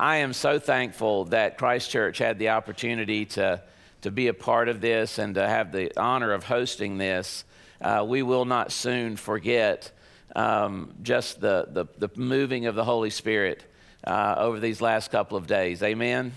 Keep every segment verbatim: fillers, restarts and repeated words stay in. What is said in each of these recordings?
I am so thankful that Christ Church had the opportunity to, to be a part of this and to have the honor of hosting this. Uh, we will not soon forget um, just the, the, the moving of the Holy Spirit uh, over these last couple of days. Amen? Amen?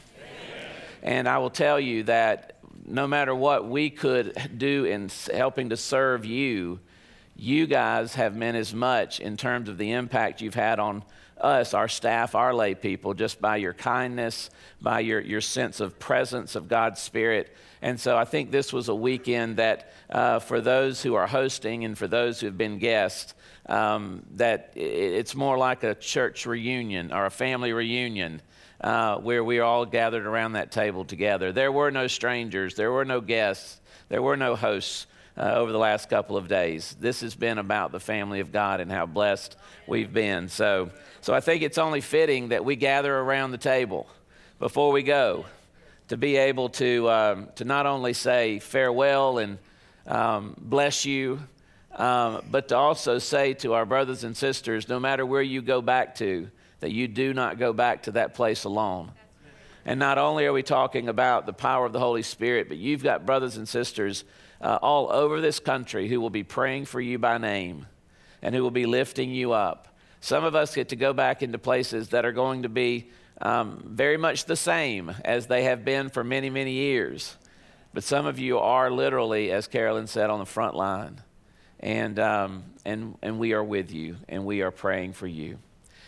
And I will tell you that no matter what we could do in helping to serve you, you guys have meant as much in terms of the impact you've had on us, our staff, our lay people, just by your kindness, by your, your sense of presence of God's Spirit. And so I think this was a weekend that uh, for those who are hosting and for those who have been guests, um, that it's more like a church reunion or a family reunion uh, where we are all gathered around that table together. There were no strangers. There were no guests. There were no hosts. Uh, over the last couple of days. This has been about the family of God and how blessed we've been. So, so I think it's only fitting that we gather around the table before we go to be able to um, to not only say farewell and um, bless you, um, but to also say to our brothers and sisters, no matter where you go back to, that you do not go back to that place alone. And not only are we talking about the power of the Holy Spirit, but you've got brothers and sisters Uh, all over this country who will be praying for you by name and who will be lifting you up. Some of us get to go back into places that are going to be um, very much the same as they have been for many, many years. But some of you are literally, as Carolyn said, on the front line. And, um, and, and we are with you, and we are praying for you.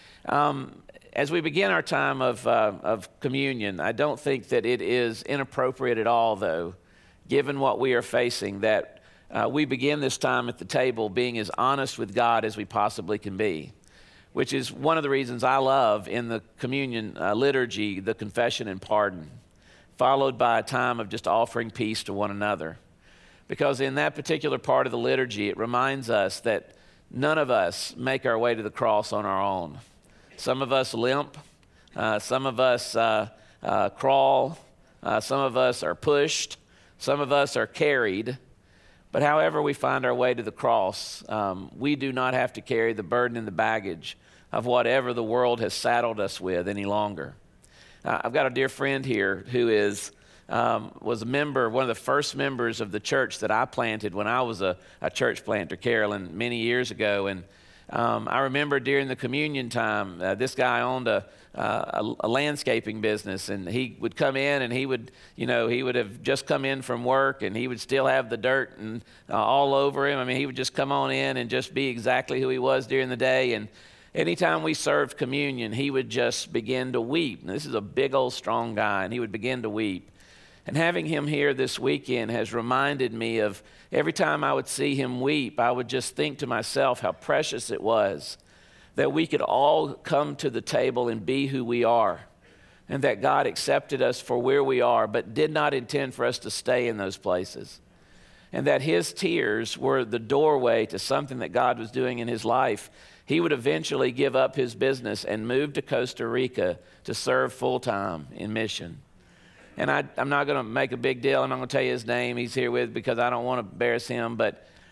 Um, as we begin our time of, uh, of communion, I don't think that it is inappropriate at all, though, given what we are facing, that uh, we begin this time at the table being as honest with God as we possibly can be, which is one of the reasons I love in the communion uh, liturgy, the confession and pardon, followed by a time of just offering peace to one another. Because in that particular part of the liturgy, it reminds us that none of us make our way to the cross on our own. Some of us limp, uh, some of us uh, uh, crawl, uh, some of us are pushed, some of us are carried, but however we find our way to the cross, um, we do not have to carry the burden and the baggage of whatever the world has saddled us with any longer. Uh, I've got a dear friend here who is um, was a member, one of the first members of the church that I planted when I was a, a church planter, Carolyn, many years ago. And um, I remember during the communion time, uh, this guy owned a Uh, a, a landscaping business, and he would come in and he would, you know, he would have just come in from work and he would still have the dirt and uh, all over him. I mean, he would just come on in and just be exactly who he was during the day. And anytime we served communion, he would just begin to weep. And this is a big old strong guy, and he would begin to weep. And having him here this weekend has reminded me of every time I would see him weep, I would just think to myself how precious it was that we could all come to the table and be who we are, and that God accepted us for where we are, but did not intend for us to stay in those places. And that his tears were the doorway to something that God was doing in his life. He would eventually give up his business and move to Costa Rica to serve full-time in mission. And I, I'm not going to make a big deal. I'm not going to tell you his name he's here with because I don't want to embarrass him, but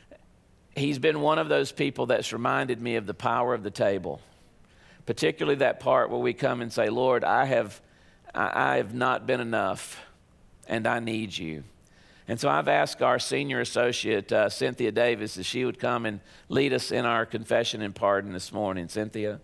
he's been one of those people that's reminded me of the power of the table, particularly that part where we come and say, Lord, I have, I, I have not been enough, and I need you. And so I've asked our senior associate, uh, Cynthia Davis, if she would come and lead us in our confession and pardon this morning. Cynthia.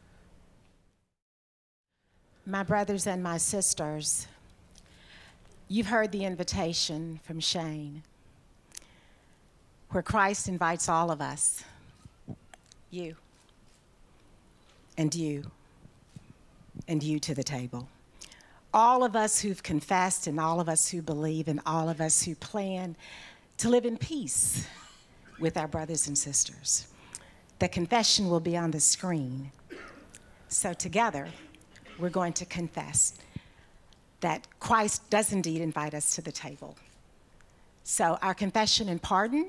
My brothers and my sisters, you've heard the invitation from Shane, where Christ invites all of us, you, and you, and you to the table. All of us who've confessed, and all of us who believe, and all of us who plan to live in peace with our brothers and sisters. The confession will be on the screen. So together, we're going to confess that Christ does indeed invite us to the table. So our confession and pardon.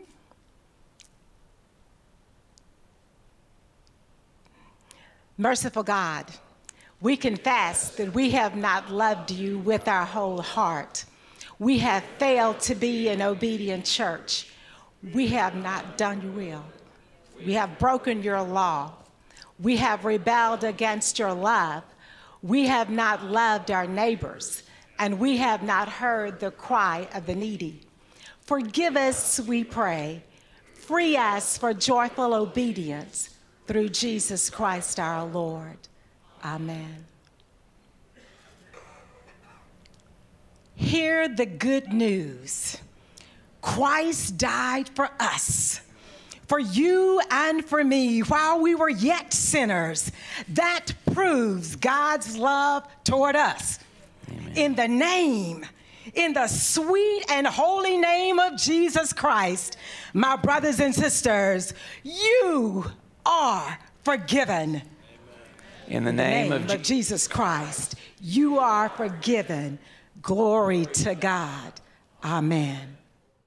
Merciful God, we confess that we have not loved you with our whole heart. We have failed to be an obedient church. We have not done your will. We have broken your law. We have rebelled against your love. We have not loved our neighbors, and we have not heard the cry of the needy. Forgive us, we pray. Free us for joyful obedience through Jesus Christ our Lord. Amen. Hear the good news. Christ died for us, for you and for me, while we were yet sinners. That proves God's love toward us. Amen. In the name, in the sweet and holy name of Jesus Christ, my brothers and sisters, you are forgiven. Amen. In the name, in the name of, of Je- Jesus Christ, you are forgiven. Glory to God. Amen.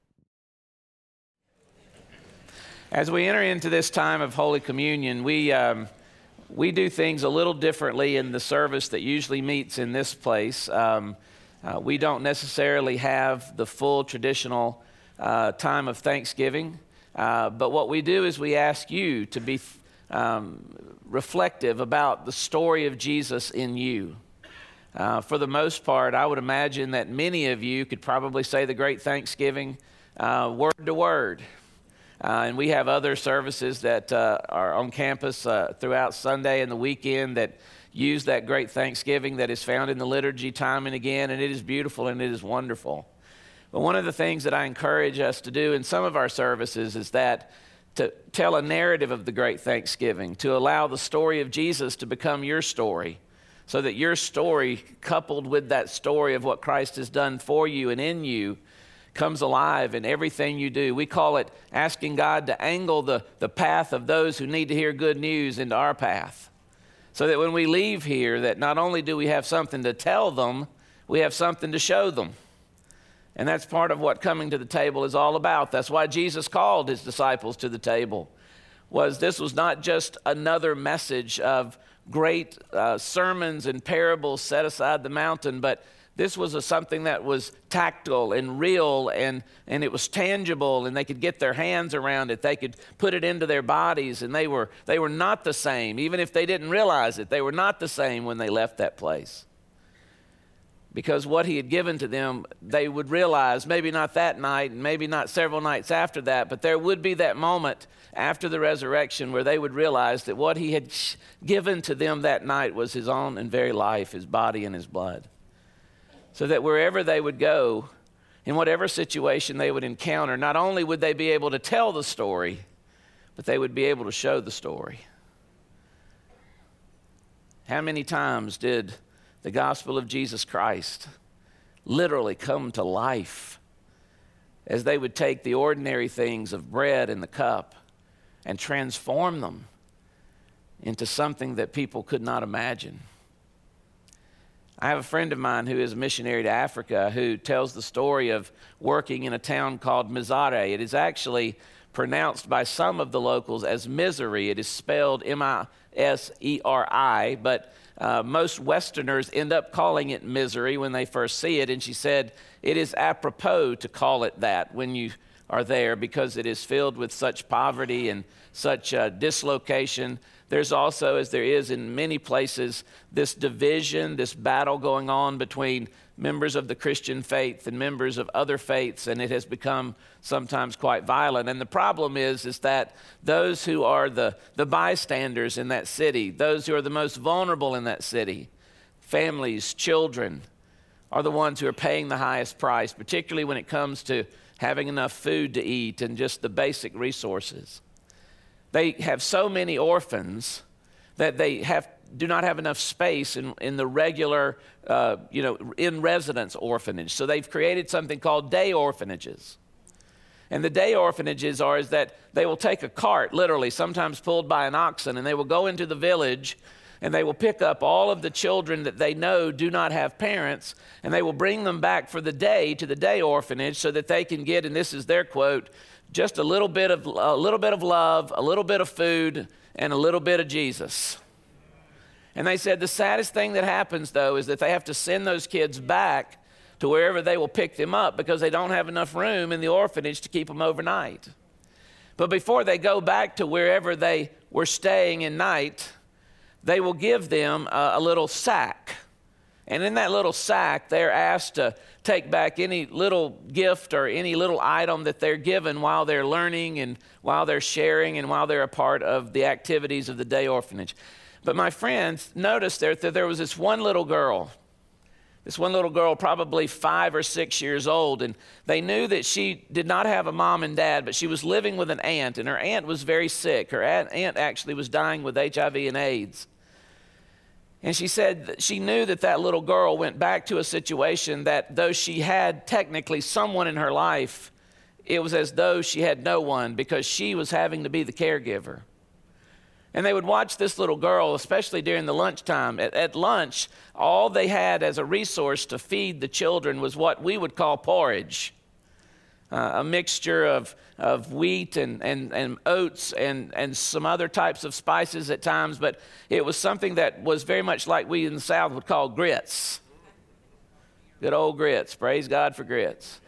As we enter into this time of Holy Communion, we um, we do things a little differently in the service that usually meets in this place. Um, uh, we don't necessarily have the full traditional uh, time of Thanksgiving, uh, but what we do is we ask you to be um, reflective about the story of Jesus in you. Uh, for the most part, I would imagine that many of you could probably say the Great Thanksgiving uh, word to word. Uh, and we have other services that uh, are on campus uh, throughout Sunday and the weekend that use that Great Thanksgiving that is found in the liturgy time and again, and it is beautiful and it is wonderful. But one of the things that I encourage us to do in some of our services is that to tell a narrative of the Great Thanksgiving, to allow the story of Jesus to become your story, so that your story, coupled with that story of what Christ has done for you and in you, comes alive in everything you do. We call it asking God to angle the, the path of those who need to hear good news into our path. So that when we leave here, that not only do we have something to tell them, we have something to show them. And that's part of what coming to the table is all about. That's why Jesus called his disciples to the table. Was this was not just another message of great uh, sermons and parables set aside the mountain, but this was a, something that was tactile and real, and, and it was tangible, and they could get their hands around it. They could put it into their bodies, and they were, they were not the same. Even if they didn't realize it, they were not the same when they left that place. Because what he had given to them, they would realize, maybe not that night, and maybe not several nights after that, but there would be that moment after the resurrection where they would realize that what he had given to them that night was his own and very life, his body and his blood. So that wherever they would go, in whatever situation they would encounter, not only would they be able to tell the story, but they would be able to show the story. How many times did the gospel of Jesus Christ literally come to life as they would take the ordinary things of bread and the cup and transform them into something that people could not imagine? I have a friend of mine who is a missionary to Africa who tells the story of working in a town called Mizare. It is actually pronounced by some of the locals as misery. It is spelled M I S E R I, but uh, most Westerners end up calling it misery when they first see it. And she said it is apropos to call it that when you are there because it is filled with such poverty and such uh, dislocation. There's also, as there is in many places, this division, this battle going on between members of the Christian faith and members of other faiths, and it has become sometimes quite violent. And the problem is, is that those who are the, the bystanders in that city, those who are the most vulnerable in that city, families, children, are the ones who are paying the highest price, particularly when it comes to having enough food to eat and just the basic resources. They have so many orphans that they have do not have enough space in, in the regular, uh, you know, in-residence orphanage. So they've created something called day orphanages. And the day orphanages are is that they will take a cart, literally, sometimes pulled by an oxen, and they will go into the village, and they will pick up all of the children that they know do not have parents, and they will bring them back for the day to the day orphanage so that they can get, and this is their quote, just a little bit of a little bit of love, a little bit of food, and a little bit of Jesus. And they said the saddest thing that happens, though, is that they have to send those kids back to wherever they will pick them up because they don't have enough room in the orphanage to keep them overnight. But before they go back to wherever they were staying in night, they will give them a, a little sack. And in that little sack, they're asked to take back any little gift or any little item that they're given while they're learning and while they're sharing and while they're a part of the activities of the day orphanage. But my friends, noticed there that there was this one little girl, this one little girl probably five or six years old, and they knew that she did not have a mom and dad, but she was living with an aunt, and her aunt was very sick. Her aunt actually was dying with H I V and AIDS. And she said that she knew that that little girl went back to a situation that though she had technically someone in her life, it was as though she had no one because she was having to be the caregiver. And they would watch this little girl, especially during the lunchtime. At, at lunch, all they had as a resource to feed the children was what we would call porridge. Uh, a mixture of, of wheat and, and, and oats and, and some other types of spices at times, but it was something that was very much like we in the South would call grits. Good old grits. Praise God for grits.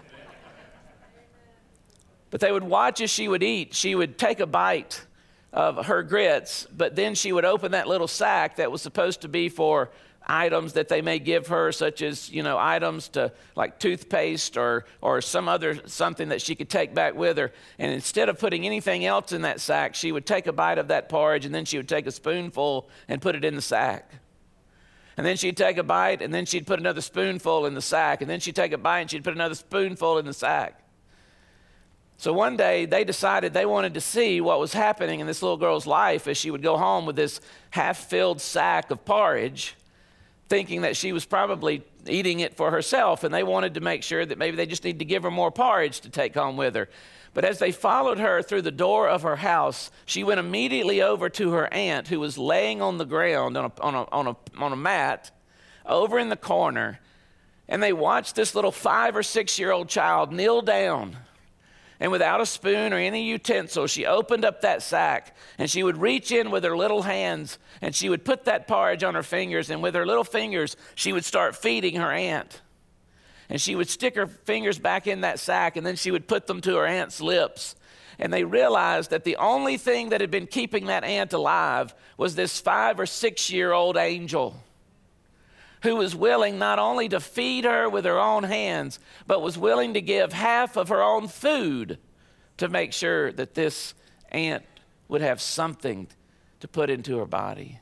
But they would watch as she would eat. She would take a bite of her grits, but then she would open that little sack that was supposed to be for items that they may give her, such as, you know, items to like toothpaste or or some other something that she could take back with her. And instead of putting anything else in that sack, she would take a bite of that porridge, and then she would take a spoonful and put it in the sack. And then she'd take a bite, and then she'd put another spoonful in the sack, and then she'd take a bite and she'd put another spoonful in the sack. So one day they decided they wanted to see what was happening in this little girl's life as she would go home with this half-filled sack of porridge, thinking that she was probably eating it for herself, and they wanted to make sure that maybe they just need to give her more porridge to take home with her. But as they followed her through the door of her house, she went immediately over to her aunt, who was laying on the ground on a, on a, on a, on a mat over in the corner, and they watched this little five or six-year-old child kneel down. And without a spoon or any utensil, she opened up that sack, and she would reach in with her little hands, and she would put that porridge on her fingers, and with her little fingers, she would start feeding her aunt. And she would stick her fingers back in that sack, and then she would put them to her aunt's lips. And they realized that the only thing that had been keeping that aunt alive was this five or six-year-old angel, who was willing not only to feed her with her own hands, but was willing to give half of her own food to make sure that this aunt would have something to put into her body.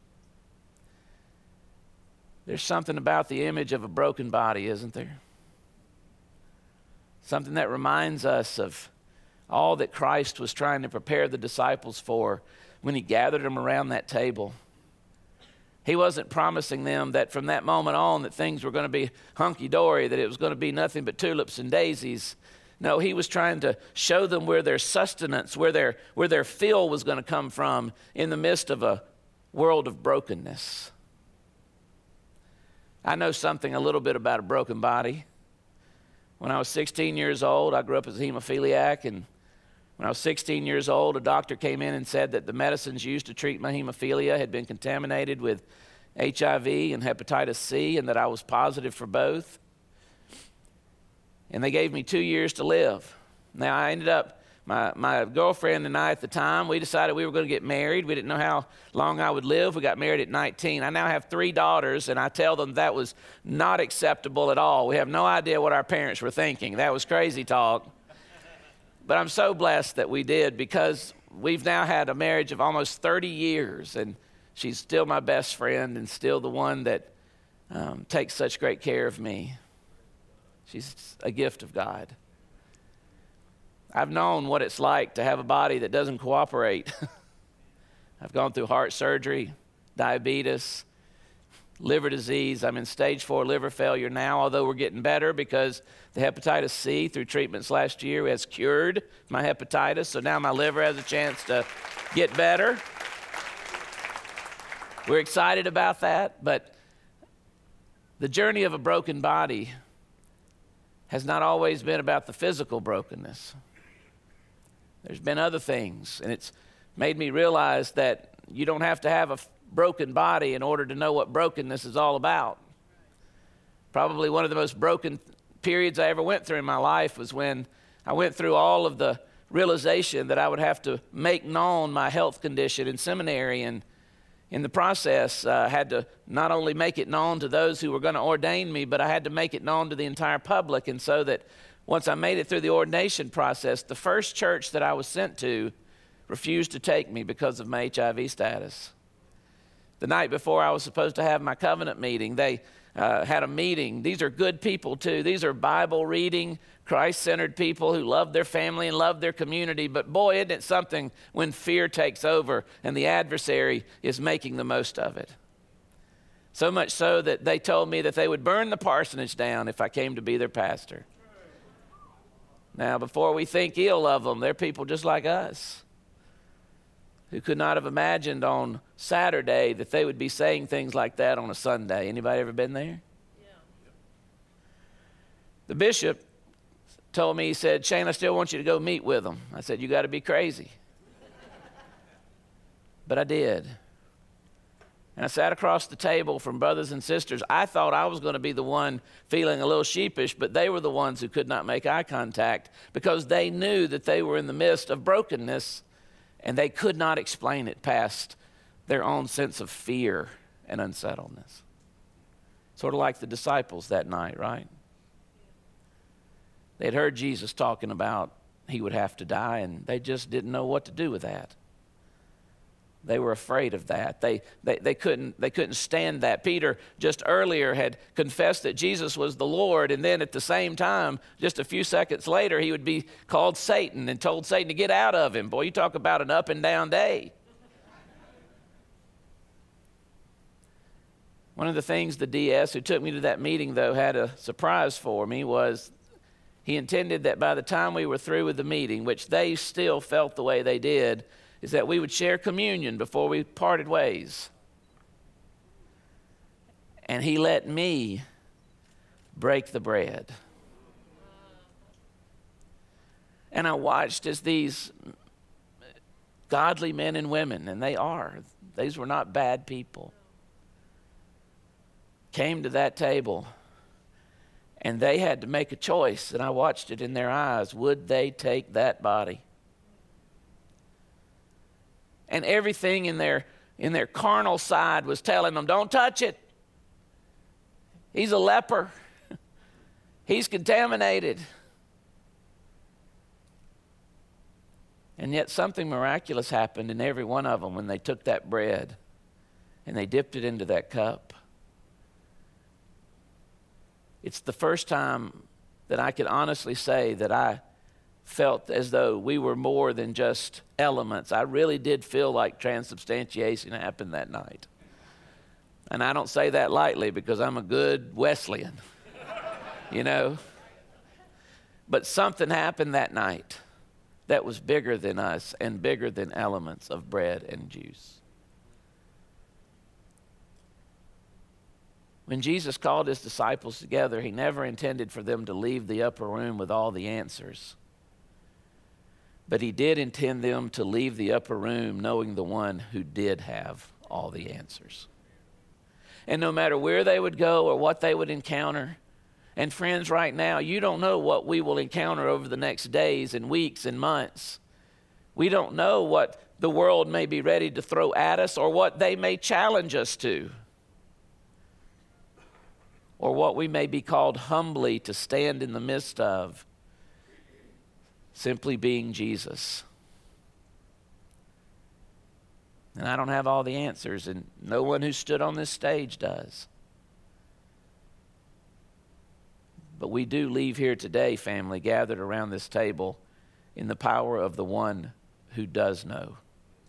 There's something about the image of a broken body, isn't there? Something that reminds us of all that Christ was trying to prepare the disciples for when he gathered them around that table. He wasn't promising them that from that moment on that things were going to be hunky-dory, that it was going to be nothing but tulips and daisies. No, he was trying to show them where their sustenance, where their, where their fill was going to come from in the midst of a world of brokenness. I know something a little bit about a broken body. When I was sixteen years old, I grew up as a hemophiliac, and when I was sixteen years old, a doctor came in and said that the medicines used to treat my hemophilia had been contaminated with H I V and hepatitis C, and that I was positive for both. And they gave me two years to live. Now, I ended up, my, my girlfriend and I at the time, we decided we were going to get married. We didn't know how long I would live. We got married at nineteen. I now have three daughters, and I tell them that was not acceptable at all. We have no idea what our parents were thinking. That was crazy talk. But I'm so blessed that we did, because we've now had a marriage of almost thirty years, and she's still my best friend and still the one that um, takes such great care of me. She's a gift of God. I've known what it's like to have a body that doesn't cooperate. I've gone through heart surgery, diabetes, liver disease. I'm in stage four liver failure now, although we're getting better because the hepatitis C through treatments last year has cured my hepatitis. So now my liver has a chance to get better. We're excited about that, but the journey of a broken body has not always been about the physical brokenness. There's been other things, and it's made me realize that you don't have to have a broken body in order to know what brokenness is all about. Probably one of the most broken periods I ever went through in my life was when I went through all of the realization that I would have to make known my health condition in seminary, and In the process, I uh, had to not only make it known to those who were going to ordain me, but I had to make it known to the entire public. And so that once I made it through the ordination process, the first church that I was sent to refused to take me because of my H I V status. The night before I was supposed to have my covenant meeting, they uh, had a meeting. These are good people too. These are Bible-reading, Christ-centered people who love their family and love their community. But boy, isn't it something when fear takes over and the adversary is making the most of it. So much so that they told me that they would burn the parsonage down if I came to be their pastor. Now, before we think ill of them, they're people just like us who could not have imagined on Saturday that they would be saying things like that on a Sunday. Anybody ever been there? Yeah. The bishop told me, he said, "Shane, I still want you to go meet with them." I said, "You got to be crazy." But I did. And I sat across the table from brothers and sisters. I thought I was going to be the one feeling a little sheepish, but they were the ones who could not make eye contact because they knew that they were in the midst of brokenness and they could not explain it past their own sense of fear and unsettledness. Sort of like the disciples that night, right? They'd heard Jesus talking about he would have to die, and they just didn't know what to do with that. They were afraid of that. They, they, they, couldn't, they couldn't stand that. Peter just earlier had confessed that Jesus was the Lord, and then at the same time, just a few seconds later, he would be called Satan and told Satan to get out of him. Boy, you talk about an up and down day. One of the things the D S who took me to that meeting, though, had a surprise for me was he intended that by the time we were through with the meeting, which they still felt the way they did, is that we would share communion before we parted ways. And he let me break the bread. And I watched as these godly men and women, and they are, these were not bad people, came to that table, and they had to make a choice, and I watched it in their eyes. Would they take that body? And everything in their in their carnal side was telling them, don't touch it. He's a leper. He's contaminated. And yet something miraculous happened in every one of them when they took that bread and they dipped it into that cup. It's the first time that I could honestly say that I felt as though we were more than just elements. I really did feel like transubstantiation happened that night. And I don't say that lightly because I'm a good Wesleyan, you know. But something happened that night that was bigger than us and bigger than elements of bread and juice. When Jesus called his disciples together, he never intended for them to leave the upper room with all the answers. But he did intend them to leave the upper room knowing the one who did have all the answers. And no matter where they would go or what they would encounter, and friends, right now, you don't know what we will encounter over the next days and weeks and months. We don't know what the world may be ready to throw at us or what they may challenge us to, or what we may be called humbly to stand in the midst of, simply being Jesus. And I don't have all the answers, and no one who stood on this stage does. But we do leave here today, family, gathered around this table in the power of the one who does know.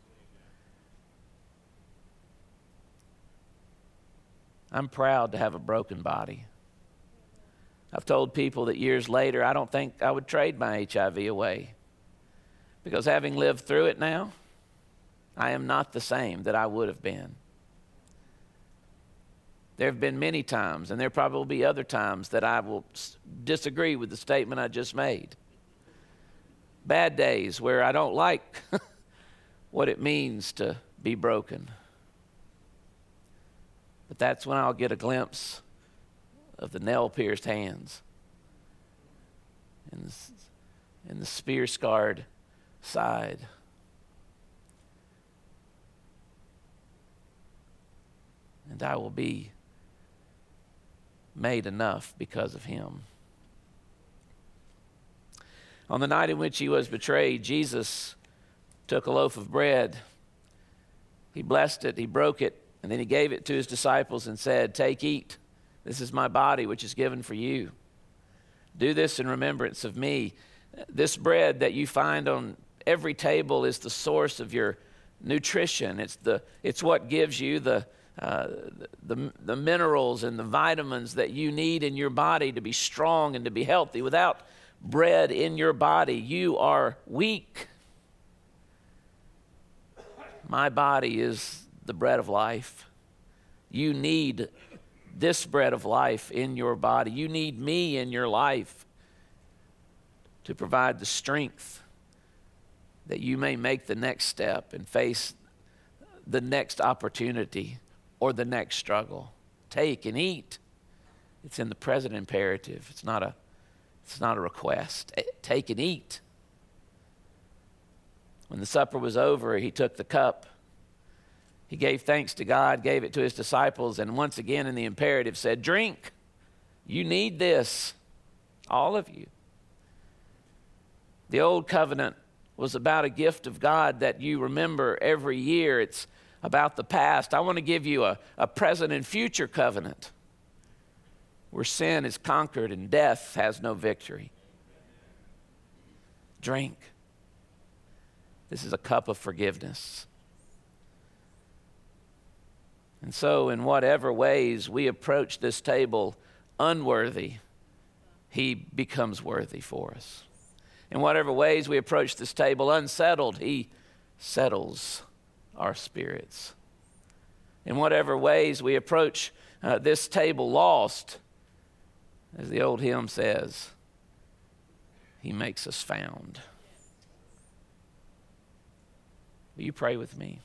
I'm proud to have a broken body. I've told people that years later, I don't think I would trade my H I V away. Because having lived through it now, I am not the same that I would have been. There have been many times, and there probably will be other times, that I will disagree with the statement I just made. Bad days where I don't like what it means to be broken. But that's when I'll get a glimpse of the nail-pierced hands and the, and the spear-scarred side. and I will be made enough because of him. On the night in which he was betrayed, Jesus took a loaf of bread. He blessed it, he broke it, and then he gave it to his disciples and said, "Take, eat. This is my body, which is given for you. Do this in remembrance of me." This bread that you find on every table is the source of your nutrition. It's the it's what gives you the uh, the the minerals and the vitamins that you need in your body to be strong and to be healthy. Without bread in your body, you are weak. My body is the bread of life. You need this bread of life in your body. You need me in your life to provide the strength that you may make the next step and face the next opportunity or the next struggle. Take and eat. It's in the present imperative. It's not a, it's not a request. Take and eat. When the supper was over, he took the cup. He gave thanks to God, gave it to his disciples, and once again in the imperative said, "Drink. You need this, all of you." The old covenant was about a gift of God that you remember every year. It's about the past. I want to give you a, a present and future covenant where sin is conquered and death has no victory. Drink. This is a cup of forgiveness. And so, in whatever ways we approach this table unworthy, he becomes worthy for us. In whatever ways we approach this table unsettled, he settles our spirits. In whatever ways we approach uh, this table lost, as the old hymn says, he makes us found. Will you pray with me?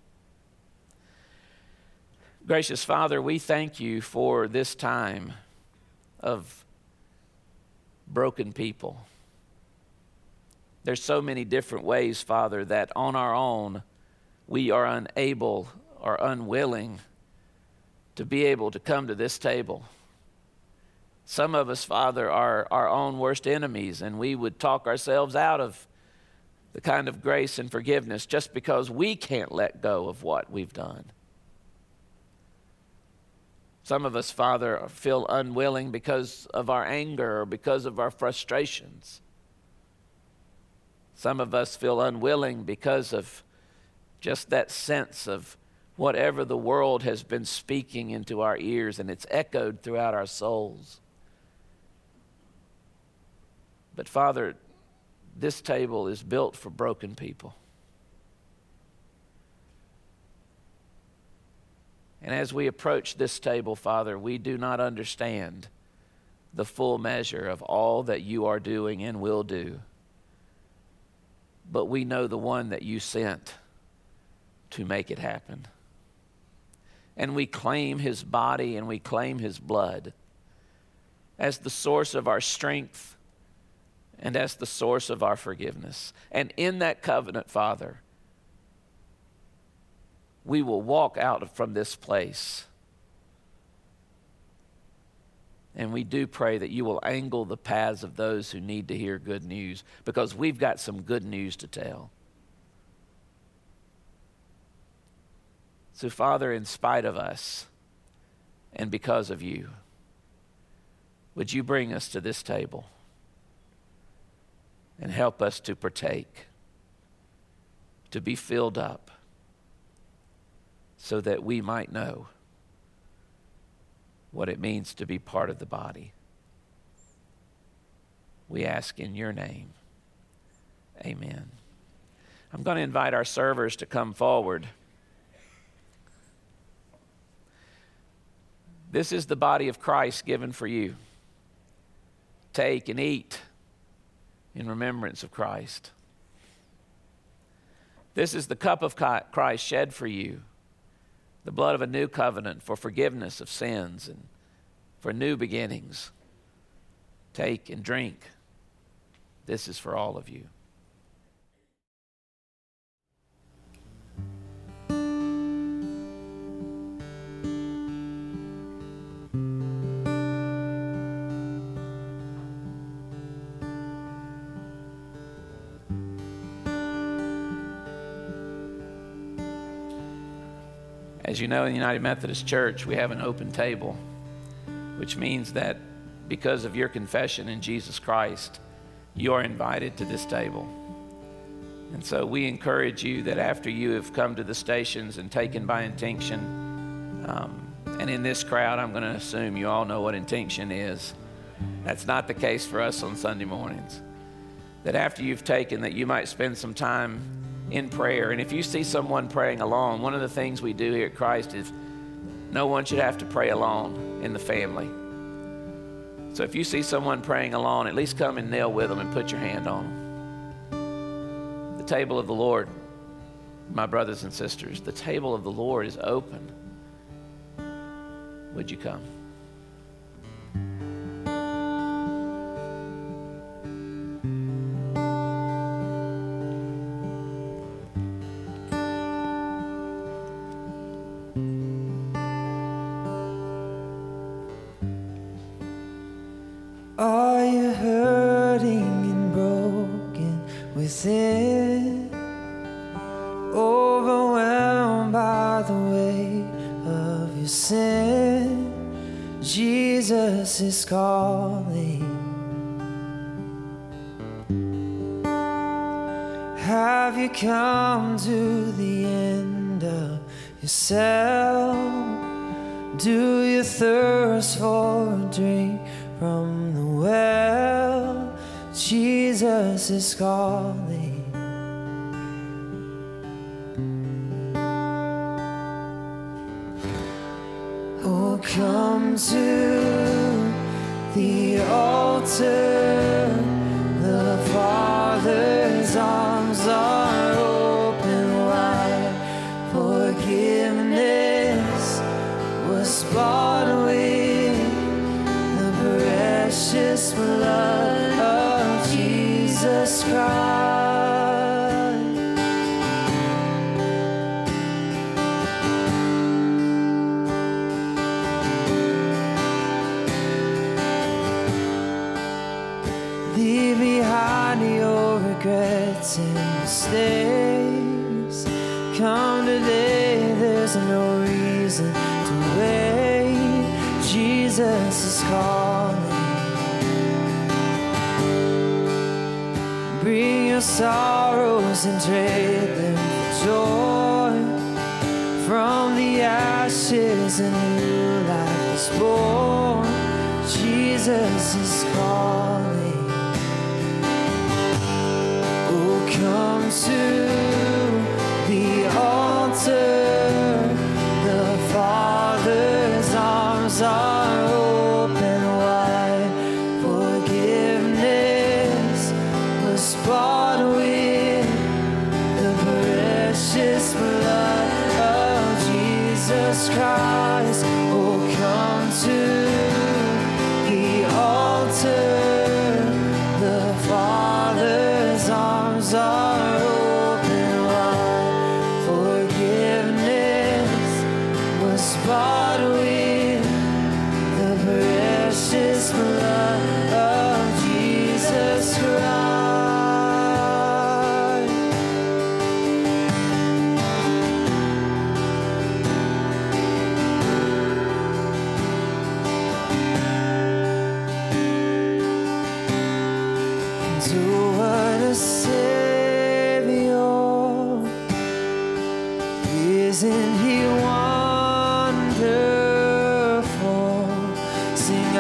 Gracious Father, we thank you for this time of broken people. There's so many different ways, Father, that on our own we are unable or unwilling to be able to come to this table. Some of us, Father, are our own worst enemies, and we would talk ourselves out of the kind of grace and forgiveness just because we can't let go of what we've done. Some of us, Father, feel unwilling because of our anger or because of our frustrations. Some of us feel unwilling because of just that sense of whatever the world has been speaking into our ears, and it's echoed throughout our souls. But Father, this table is built for broken people. And as we approach this table, Father, we do not understand the full measure of all that you are doing and will do. But we know the one that you sent to make it happen. And we claim his body and we claim his blood as the source of our strength and as the source of our forgiveness. And in that covenant, Father, we will walk out from this place. And we do pray that you will angle the paths of those who need to hear good news, because we've got some good news to tell. So, Father, in spite of us and because of you, would you bring us to this table and help us to partake, to be filled up, so that we might know what it means to be part of the body. We ask in your name. Amen. I'm going to invite our servers to come forward. This is the body of Christ given for you. Take and eat in remembrance of Christ. This is the cup of Christ shed for you, the blood of a new covenant for forgiveness of sins and for new beginnings. Take and drink. This is for all of you. As you know, in the United Methodist Church, we have an open table, which means that because of your confession in Jesus Christ, you are invited to this table. And so we encourage you that after you have come to the stations and taken by intinction, um, and in this crowd, I'm going to assume you all know what intinction is. That's not the case for us on Sunday mornings. That after you've taken, that you might spend some time in prayer. And if you see someone praying alone, one of the things we do here at Christ is no one should have to pray alone in the family. So if you see someone praying alone, at least come and kneel with them and put your hand on them. The table of the Lord, my brothers and sisters, the table of the Lord is open. Would you come? Are you hurting and broken within? Overwhelmed by the weight of your sin? Jesus is calling. Have you come to the end of yourself? Do you thirst for a drink from the well? Jesus is calling. Oh, come to the altar. The Father's arms are open wide. Forgiveness was bought with the precious blood of Jesus Christ. Leave behind your regrets and mistakes. Come today, there's no reason to wait. Jesus is calling. Bring your sorrows and trade them for joy. From the ashes a new life is born. Jesus is calling. Oh, come to the altar. The Father's arms are open wide. Forgiveness was bought with the precious blood of Jesus Christ. Oh, come to the altar. The Father's arms are open wide. Forgiveness was bought with the precious blood of Jesus Christ. To what a Savior, isn't He wonderful? Sing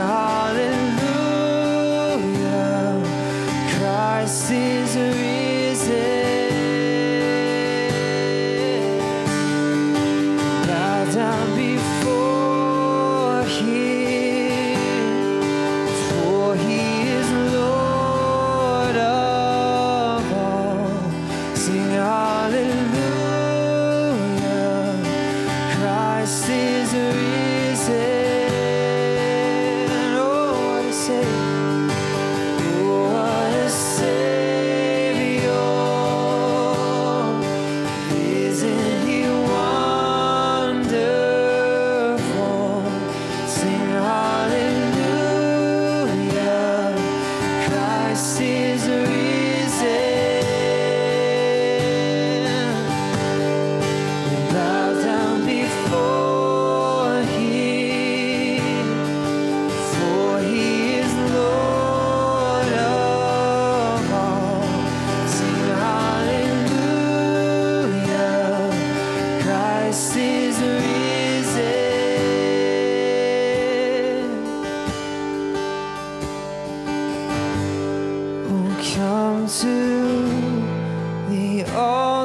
hallelujah, Christ is risen. Bow down before Him, for He is Lord of all. Sing hallelujah, Christ is risen. Oh, what a Savior, oh, what a Savior.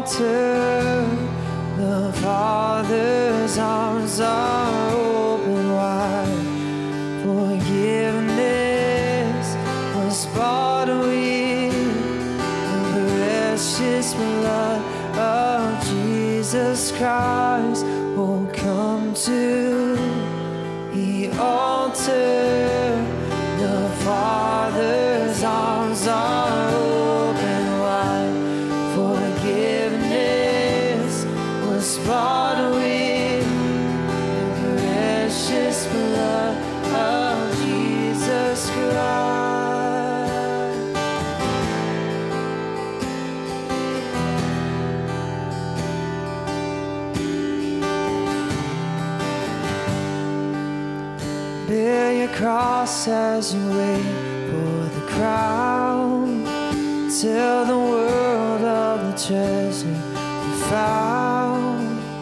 altar, the Father's arms are open wide. Forgiveness was bought with the precious blood of Jesus Christ. Oh, come to the altar, the Father's arms are open wide. Forgiveness was bought with the precious blood of Jesus Christ. Bear your cross as you wait for the crown. Tell the world of the treasure you found.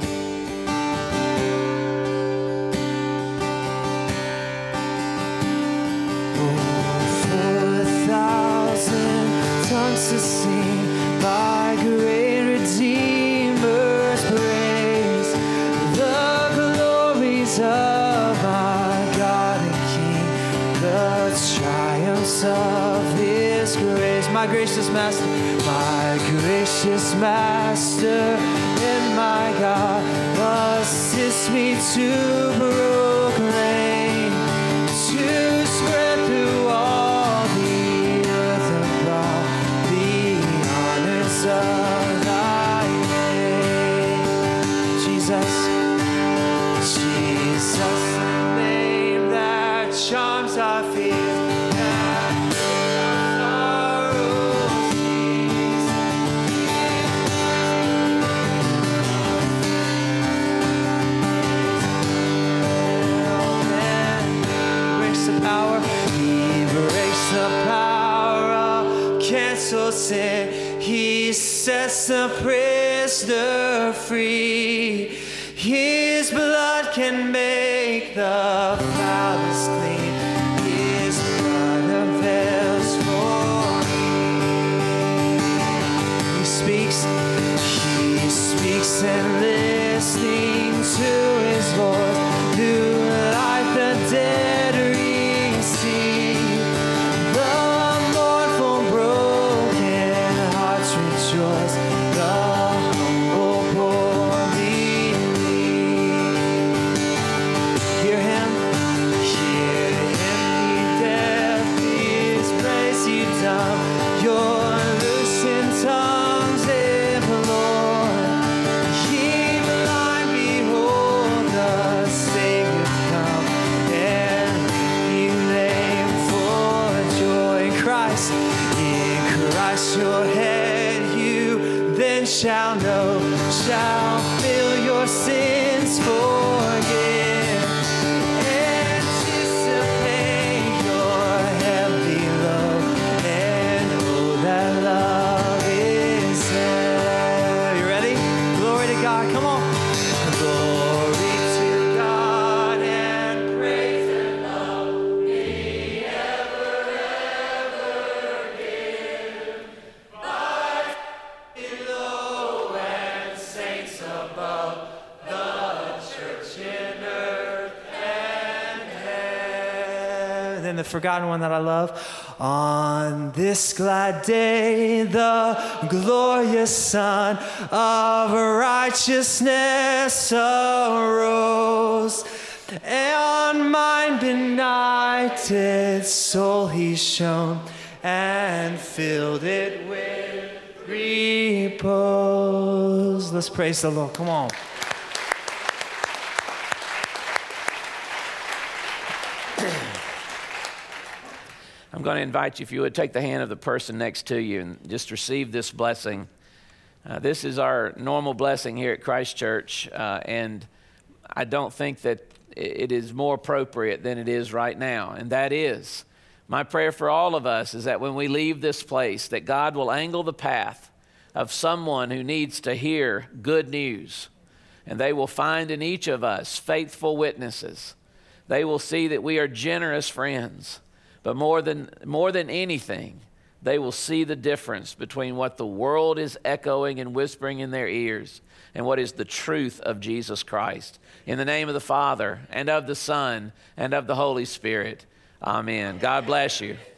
Oh, for a thousand tongues to sing my great Redeemer's praise, the glories of my God and King, the triumphs of His grace. My gracious Master, my gracious Master, and my God, assist me to proclaim, to spread through all the earth abroad the honors of Thy name. Jesus, Jesus, the name that charms our fears. Sin. He sets the prisoner free. His blood can make the foulest clean. His blood avails for me. He speaks, He speaks, and listening to His voice, new life the dead receive. Shall know, shall feel your sins forgive. Anticipate your heavenly love, and oh, that love is there. You ready? Glory to God. Come on. Glory to God and praise and love be ever, ever give. By below and saints above, the church in earth and heaven. Then the forgotten one that I love. On this glad day, the glorious Son of righteousness arose, and on mine benighted soul He shone, and filled it with repose. Let's praise the Lord. Come on. I'm going to invite you, if you would, take the hand of the person next to you and just receive this blessing. Uh, this is our normal blessing here at Christ Church, uh, and I don't think that it is more appropriate than it is right now, and that is my prayer for all of us is that when we leave this place, that God will angle the path of someone who needs to hear good news, and they will find in each of us faithful witnesses. They will see that we are generous friends, but more than, more than anything, they will see the difference between what the world is echoing and whispering in their ears and what is the truth of Jesus Christ. In the name of the Father, and of the Son, and of the Holy Spirit. Amen. God bless you.